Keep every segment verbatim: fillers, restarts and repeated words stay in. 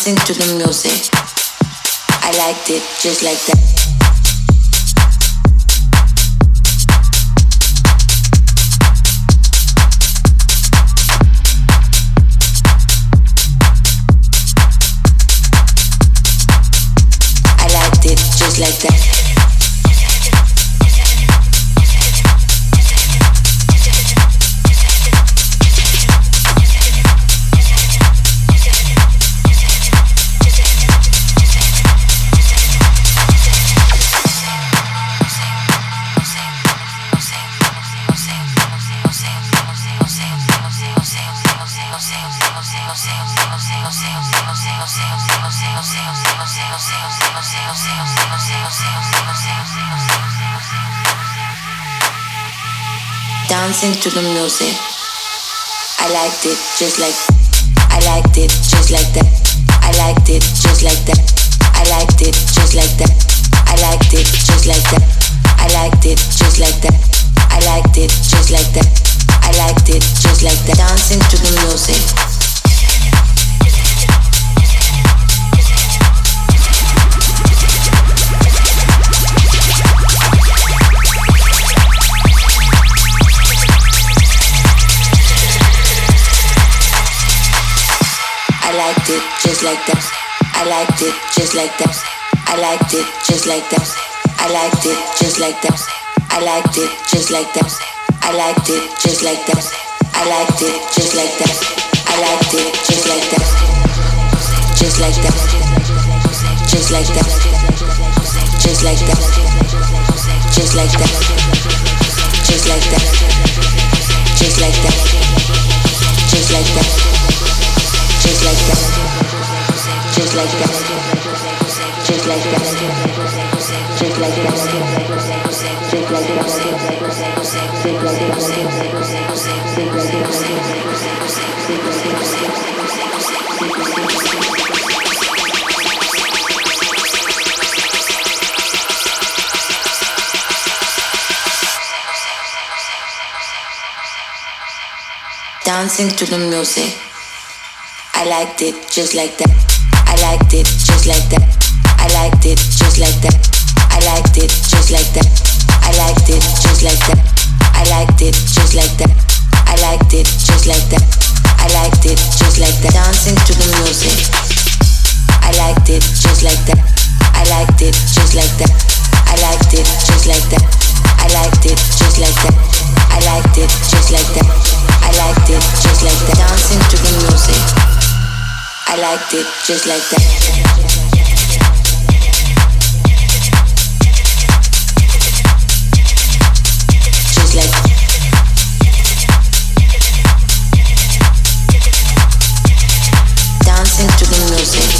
dancing to the music. I liked it just like that. Just like that. Dancing to the music. I liked it just like. I liked it just like that. I liked it just like that. I liked it just like that. I liked it just like that. I liked it just like that. I liked it just like that. I liked it just like that. Dancing to the music. I liked it just like that. I liked it just like that. I liked it just like that. I liked it just like that. I liked it just like that. I liked it just like that. I liked it just like that. I liked it just like that. Just like that. Just like that. Just like that. Just like that. Just like that. Just like that. Just like that. Just like that, just like that, just like that, just like that, just like dancing to the music. I liked it just like that. I liked it just like that. I liked it just like that. I liked it just like that. I liked it just like that. I liked it just like that. I liked it just like that. I liked it just like that. Dancing to the music. I liked it just like that. I liked it just like that. I liked it just like that. I liked it just like that. I liked it just like that. I liked it just like that. Dancing to the music. I liked it just like that. Just like dancing to the music.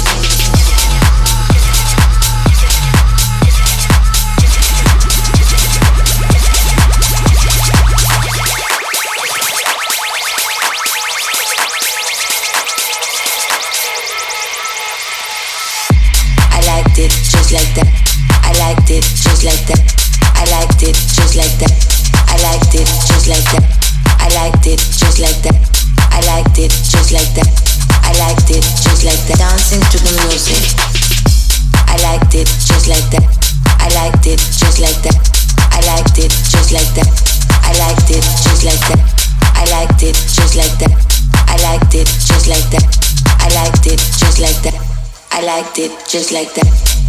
Just like that. I liked it just like that. I liked it just like that. I liked it just like that. I liked it just like that. I liked it just like that. I liked it just like that. Dancing to the music. I liked it just like that. I liked it just like that. I liked it just like that. I liked it just like that. I liked it just like that. I liked it just like that. I liked it just like that. I liked it just like that.